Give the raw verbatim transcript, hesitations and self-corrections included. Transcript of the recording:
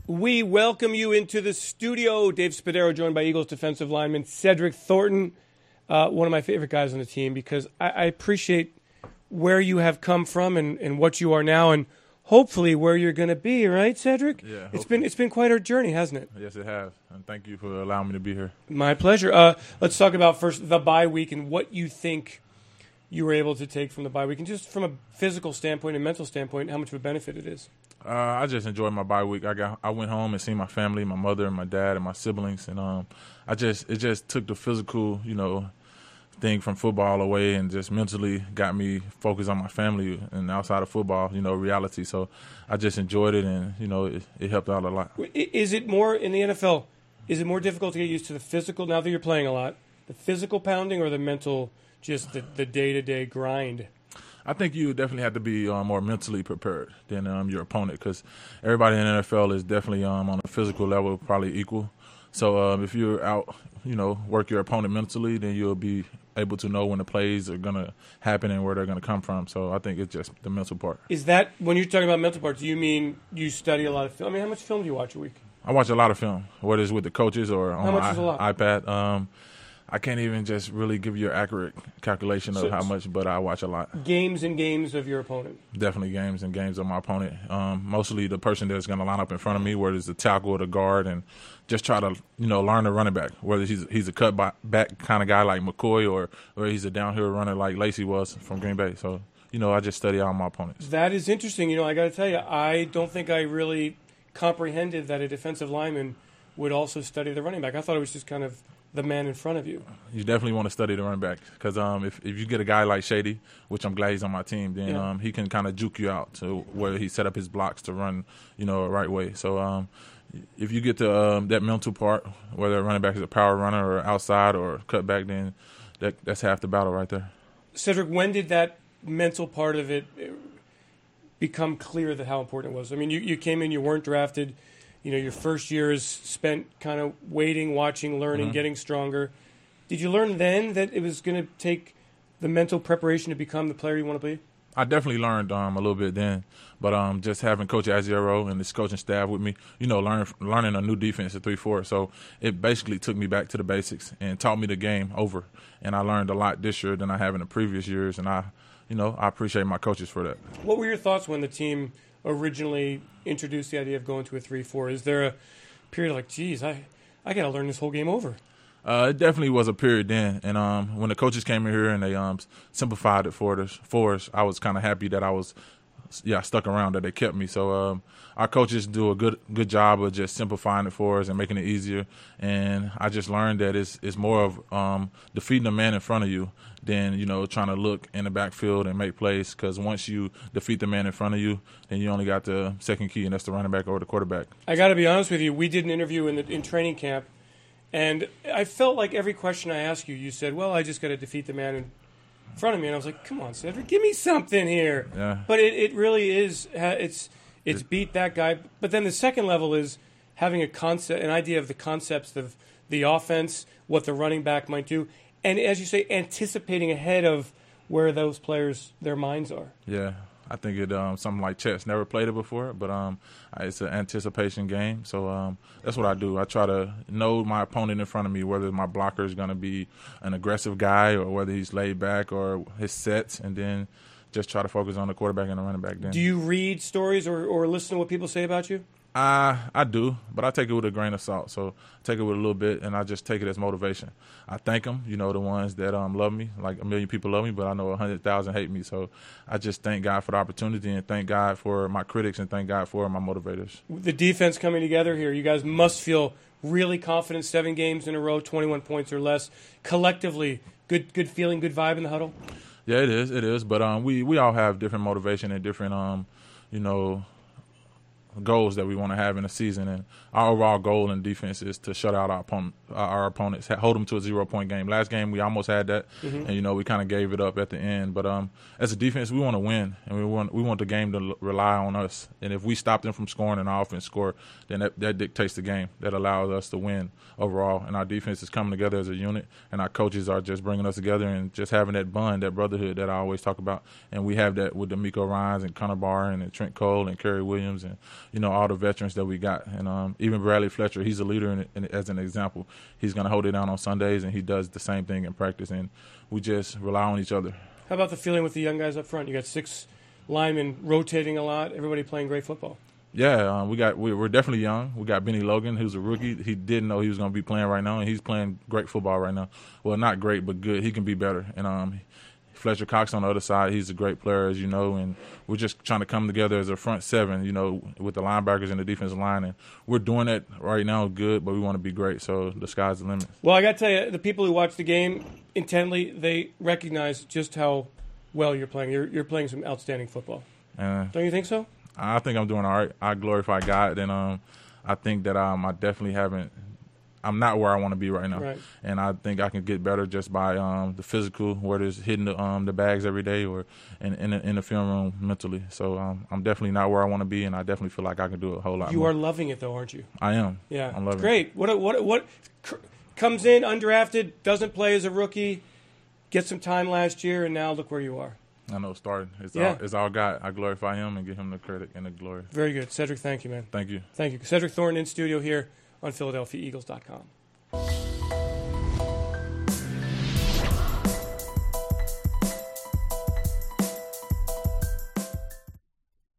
We welcome you into the studio. Dave Spadaro, joined by Eagles defensive lineman Cedric Thornton, uh, one of my favorite guys on the team, because I, I appreciate where you have come from and, and what you are now, and hopefully where you're going to be. Right, Cedric? Yeah. Hopefully. It's been it's been quite a journey, hasn't it? Yes, it has. And thank you for allowing me to be here. My pleasure. Uh, let's talk about first the bye week and what you think you were able to take from the bye week, and just from a physical standpoint and mental standpoint, how much of a benefit it is. Uh, I just enjoyed my bye week. I got I went home and seen my family, my mother and my dad and my siblings, and um, I just it just took the physical, you know, thing from football away, and just mentally got me focused on my family and outside of football, you know, reality. So I just enjoyed it, and you know, it, it helped out a lot. Is it more in the N F L? Is it more difficult to get used to the physical now that you're playing a lot, the physical pounding, or the mental, just the the day to day grind? I think you definitely have to be uh, more mentally prepared than um, your opponent, because everybody in the N F L is definitely um, on a physical level probably equal. So um, if you're out, you know, work your opponent mentally, then you'll be able to know when the plays are going to happen and where they're going to come from. So I think it's just the mental part. Is that, when you're talking about mental part, do you mean you study a lot of film? I mean, how much film do you watch a week? I watch a lot of film, whether it's with the coaches or on how much my is a lot? iPad. Um, I can't even just really give you an accurate calculation of so, how much, but I watch a lot. Games and games of your opponent? Definitely games and games of my opponent. Um, mostly the person that's going to line up in front of me, whether it's the tackle or the guard, and just try to, you know, learn the running back, whether he's he's a cut back kind of guy like McCoy, or, or he's a downhill runner like Lacey was from Green Bay. So, you know, I just study all my opponents. That is interesting. You know, I got to tell you, I don't think I really comprehended that a defensive lineman would also study the running back. I thought it was just kind of the man in front of you. You definitely want to study the running back, because um, if, if you get a guy like Shady, which I'm glad he's on my team, then yeah. um, he can kind of juke you out to where he set up his blocks to run, you know, the right way. So um, if you get to um, that mental part, whether a running back is a power runner or outside or cut back, then that, that's half the battle right there. Cedric, when did that mental part of it become clear that how important it was? I mean, you, you came in, you weren't drafted. You know, your first year is spent kind of waiting, watching, learning, mm-hmm. getting stronger. Did you learn then that it was going to take the mental preparation to become the player you want to be? I definitely learned um, a little bit then, but um, just having Coach Aziero and his coaching staff with me, you know, learn, learning a new defense at three four. So it basically took me back to the basics and taught me the game over. And I learned a lot this year than I have in the previous years, and I, you know, I appreciate my coaches for that. What were your thoughts when the team originally introduced the idea of going to a three four? Is there a period like, geez, I, I got to learn this whole game over? Uh, it definitely was a period then, and um, when the coaches came in here and they um, simplified it for us, for us, I was kind of happy that I was, yeah, stuck around, that they kept me. So um, our coaches do a good good job of just simplifying it for us and making it easier. And I just learned that it's it's more of um, defeating the man in front of you than, you know, trying to look in the backfield and make plays. Because once you defeat the man in front of you, then you only got the second key, and that's the running back or the quarterback. I got to be honest with you. We did an interview in the, in training camp. And I felt like every question I asked you, you said, well, I just got to defeat the man in front of me. And I was like, come on, Cedric, give me something here. Yeah. But it, it really is, it's it's beat that guy. But then the second level is having a concept, an idea of the concepts of the offense, what the running back might do. And as you say, anticipating ahead of where those players, their minds are. Yeah. I think it um, something like chess. Never played it before, but um, it's an anticipation game. So um, that's what I do. I try to know my opponent in front of me, whether my blocker is going to be an aggressive guy or whether he's laid back or his sets, and then just try to focus on the quarterback and the running back then. Do you read stories or, or listen to what people say about you? I I do, but I take it with a grain of salt. So I take it with a little bit, and I just take it as motivation. I thank them, you know, the ones that um love me. Like a million people love me, but I know a hundred thousand hate me. So I just thank God for the opportunity, and thank God for my critics, and thank God for my motivators. The defense coming together here, you guys must feel really confident. Seven games in a row, twenty-one points or less. Collectively, good good feeling, good vibe in the huddle? Yeah, it is. It is. But um, we, we all have different motivation and different, um, you know, goals that we want to have in a season, and our overall goal in defense is to shut out our opponent, our opponents, hold them to a zero-point game. Last game we almost had that, mm-hmm. and you know we kind of gave it up at the end. But um, as a defense, we want to win, and we want we want the game to rely on us. And if we stop them from scoring and our offense score, then that, that dictates the game. That allows us to win overall. And our defense is coming together as a unit, and our coaches are just bringing us together and just having that bond, that brotherhood that I always talk about. And we have that with D'Amico Ryans and Connor Barr and Trent Cole and Kerry Williams and you know, all the veterans that we got. And um, even Bradley Fletcher, he's a leader in, in, as an example. He's going to hold it down on Sundays, and he does the same thing in practice. And we just rely on each other. How about the feeling with the young guys up front? You got six linemen rotating a lot, everybody playing great football. Yeah, um, we got we, we're definitely young. We got Benny Logan, who's a rookie. He didn't know he was going to be playing right now, and he's playing great football right now. Well, not great, but good. He can be better. And um, Fletcher Cox on the other side, he's a great player, as you know, and we're just trying to come together as a front seven, you know, with the linebackers and the defensive line. And we're doing that right now good, but we want to be great, so the sky's the limit. Well, I got to tell you, the people who watch the game intently, they recognize just how well you're playing. You're, you're playing some outstanding football. Uh, Don't you think so? I think I'm doing all right. I glorify God, and um, I think that um, I definitely haven't – I'm not where I want to be right now. Right. And I think I can get better just by um, the physical, whether it's hitting the, um, the bags every day or in, in, the, in the film room mentally. So um, I'm definitely not where I want to be, and I definitely feel like I can do a whole lot You more. are loving it, though, aren't you? I am. Yeah. I'm loving Great. it. What, what, what cr- comes in undrafted, doesn't play as a rookie, gets some time last year, and now look where you are. I know it's starting. It's, Yeah. all, it's all God. I glorify him and give him the credit and the glory. Very good. Cedric, thank you, man. Thank you. Thank you. Cedric Thornton in studio here on Philadelphia Eagles dot com.